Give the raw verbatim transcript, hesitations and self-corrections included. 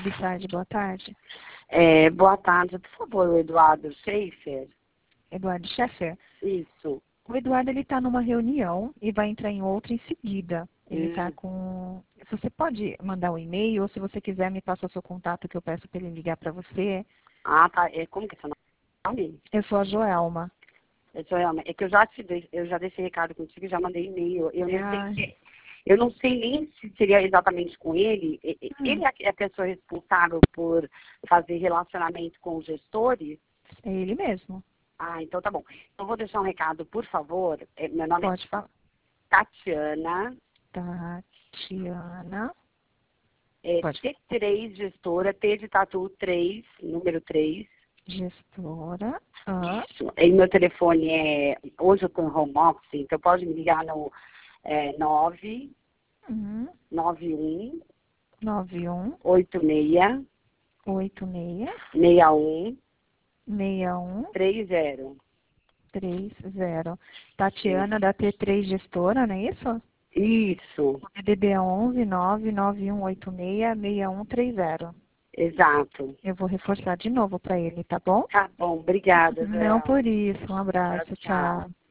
Bissardi, boa tarde. É, boa tarde, por favor, o Eduardo Schaefer. Eduardo Schaefer? Isso. O Eduardo ele está numa reunião e vai entrar em outra em seguida. Ele está Hum. com... Você pode mandar um e-mail ou se você quiser me passa o seu contato que eu peço para ele ligar para você. Ah, tá. É, como que é seu nome? Eu sou a Joelma. É, Joelma. É que eu já te dei, eu já deixei recado contigo e já mandei e-mail. Eu não Ah. sei se, eu não sei nem se seria exatamente com ele. Hum. Ele é a pessoa responsável por fazer relacionamento com os gestores? É ele mesmo. Ah, então tá bom. Então vou deixar um recado, por favor. É, meu nome Pode é falar. Tatiana. Tatiana. É, Pode. T três gestora, T de tatu três, número três. Gestora. Ah. Isso. E meu telefone é, hoje eu estou em home office, então pode me ligar no é, nove Uhum. nove um nove um oito seis oito seis seis um seis um três zero. três zero. Tatiana da T três Gestora, não é isso? Isso, O D D é onze nove nove um oito seis seis um três zero. exato. Eu vou reforçar de novo para ele, tá bom? Tá bom, obrigada, Não Zé. por isso. Um abraço. Tchau, tchau. Tchau.